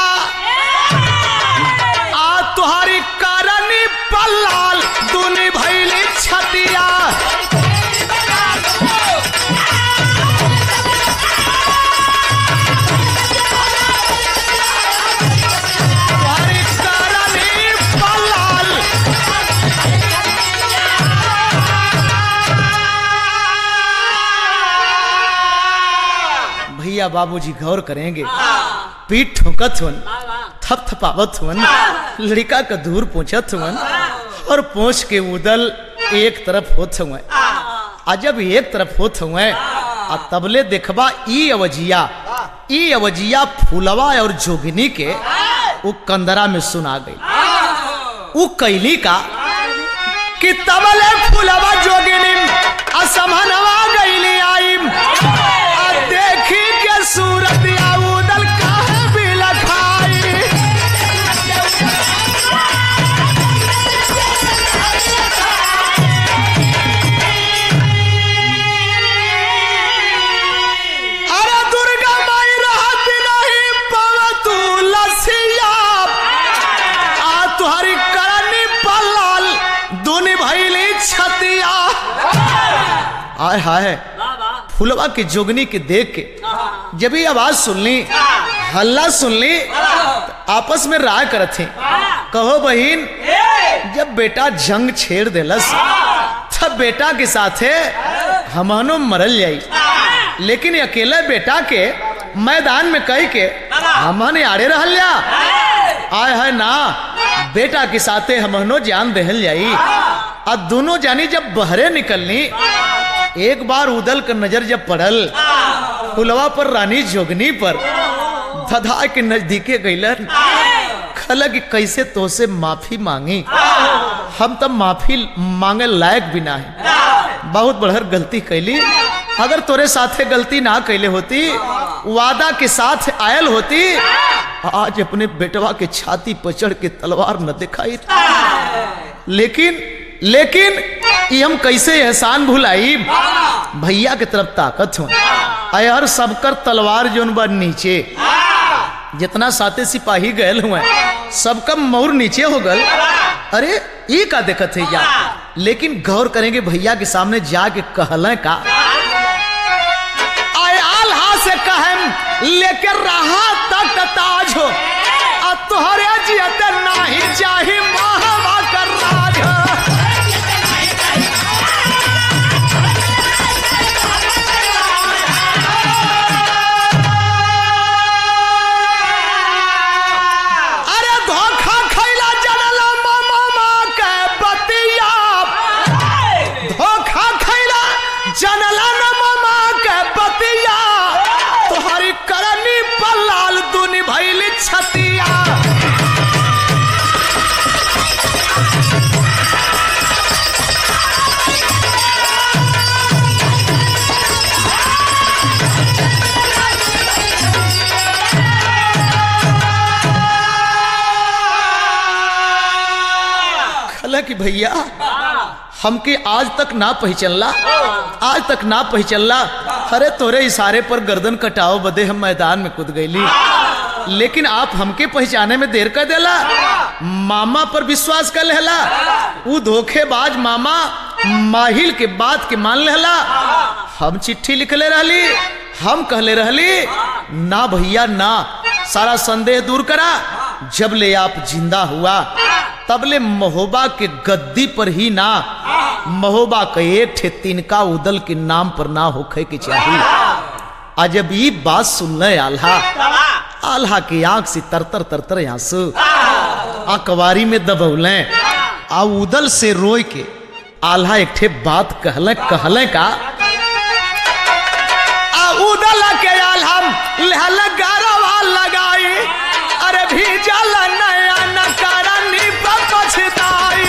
आ तुहारी करनी पल्लाल तूने भैली छतिया, भैया बाबूजी गौर करेंगे, पीठ ठोकत हुन, थप थपावत हुन, लड़का का दूर पहुंचत हुन और पहुंच के उदल एक तरफ होत हुए, जब एक तरफ होत हुए तबले देखबा ई अवजिया फूलवा और जोगिनी के वो कंदरा में सुना गई, वो कैली का कि तबले फूलवा जोगिनी असमनवा गईली आई, देखी के सूरत या उदल काहे भी लखाई, अरे दुर्गा माई रहत नहीं पवतू लसिया, आ तुहारी करनी पल्लाल दुनी भैली छतिया। आय हाय फुलवा की जोगनी के देख के जब ये आवाज सुन ली, हल्ला सुन ली, तो आपस में राय करत थे, कहो बहिन जब बेटा जंग छेड़ देलस तब बेटा के साथे हमनो मरल जाई, लेकिन अकेले बेटा के मैदान में कह के हमने आड़े रहल जा, आय है ना बेटा के साथे हमनो जान देहल जाई। अब दोनों जानी जब बहरे निकलनी, एक बार उदल का नजर जब पड़ल फुलवा पर रानी जोगनी पर, धधा के नजदीके गईलन, खला कि कैसे तो से माफी मांगी, हम तब माफी मांगे लायक भी ना है, बहुत बड़हर गलती कैली, अगर तोरे साथे गलती ना कैले होती, वादा के साथ आयल होती, आज अपने बेटवा के छाती पर चढ़ के तलवार न दिखाई, लेकिन ये हम कैसे एहसान भुलाई। भैया के तरफ ताकत हो अयर सबकर तलवार जोन बा नीचे, जितना साथे सिपाही गए हुए सबका मौर नीचे हो गल। अरे ये का देखत है या, लेकिन गौर करेंगे भैया के सामने जाके कहले का आल्हा से कहम लेके रहा तक ताज हो तुहरे जियत नहीं चाही महवा कर राज। अरे धोखा खैला जनला मामा के बतिया, धोखा खैला जनला न मामा के बतिया, तुम्हारी करनी पर लाल दूनी भैली छतिया। कि भैया हमके आज तक ना पहचानला, आज तक ना पहचानला। अरे तोरे इशारे पर गर्दन कटाओ बदे हम मैदान में कूद गईली, लेकिन आप हमके पहचाने में देर कर देला। मामा पर विश्वास कर लेला, वो धोखेबाज मामा माहिल के बात के मान लेला। हम चिट्ठी लिखले रहली, हम कहले रहली ना भैया ना, सारा संदेह दूर करा। जब ले आप जिंदा हुआ तबले महोबा के गद्दी पर ही ना, महोबा के एक ठे तिनका उदल के नाम पर ना होखे के चाहिए। आज जब ये बात सुन ले आल्हा, आल्हा की आंख से तरतर तरतर आंसू अकवारी में दबौले आ उदल से रोई के आल्हा एक ठे बात कहले का आ उदल के आल्हा लहल गारवा लगाई, अरे भीजल नया नकारनी पछताई।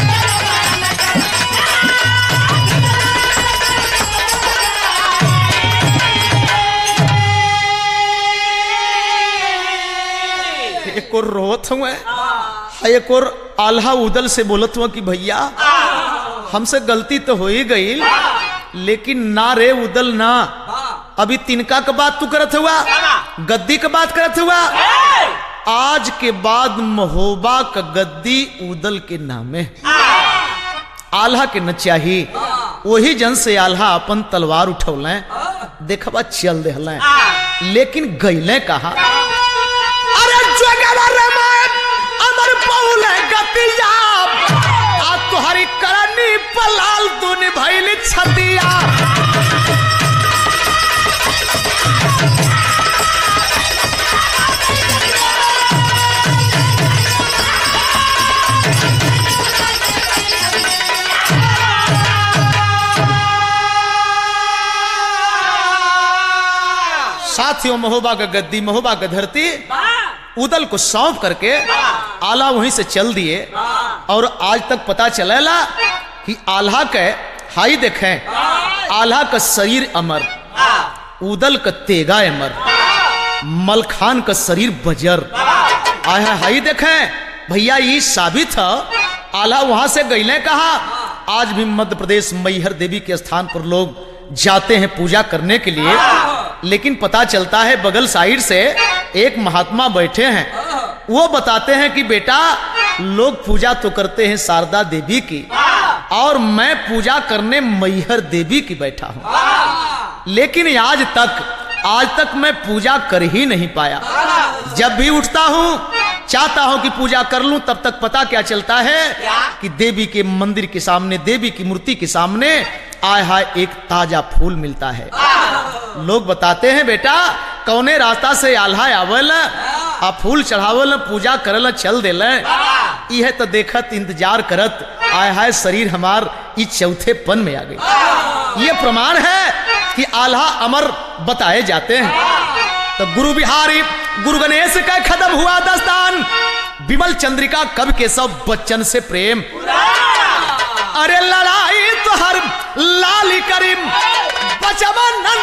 एक और रोत हुए, एक और आल्हा उदल से बोलत हुआ कि भैया हमसे गलती तो हो ही गई, लेकिन ना रे उदल ना, अभी तिनका का बात तू करत हुआ, गद्दी का बात करत हुआ। आज के बाद महोबा का गद्दी उदल के नामे आल्हा के न चाहिए। वही जन से आल्हा अपन तलवार उठौले, देखबा चल देहले, लेकिन गईले कहा अरे अमर पौले गतिया आ तुहरी करनी पलाल दूनी भइली छतिया। साथियों महोबा का गद्दी, महोबा का धरती उदल को सौंप करके आला वहीं से चल दिए। और आज तक पता चलेला कि आल्हा के हाई देखें, आल्हा का शरीर अमर, उदल का तेगा अमर, मलखान का शरीर बजर। आया हाई देखें भैया, ये साबित है आल्हा वहां से गईले कहा। आज भी मध्य प्रदेश मैहर देवी के स्थान पर लोग जाते हैं पूजा करने के लिए, लेकिन पता चलता है बगल साइड से एक महात्मा बैठे हैं, वो बताते हैं कि बेटा लोग पूजा तो करते हैं शारदा देवी की, और मैं पूजा करने मैहर देवी की बैठा हूं, लेकिन आज तक मैं पूजा कर ही नहीं पाया। जब भी उठता हूं चाहता हूं कि पूजा कर लूं, तब तक पता क्या चलता है कि देवी के मंदिर के सामने, देवी की मूर्ति के सामने आय हाय एक ताजा फूल मिलता है। लोग बताते हैं बेटा कौने रास्ता से आल्हा आवल आ फूल चढ़ावल पूजा करल चल देल, यह तो देखत इंतजार करत आय हाय शरीर हमार इस चौथे पन में आ गई। ये प्रमाण है कि आल्हा अमर बताए जाते हैं। तो गुरु बिहारी गुरु गणेश का खत्म हुआ दस्तान, विमल चंद्रिका कवि के सब बच्चन से प्रेम। अरे लड़ाई तो हर लाली करीम बचवा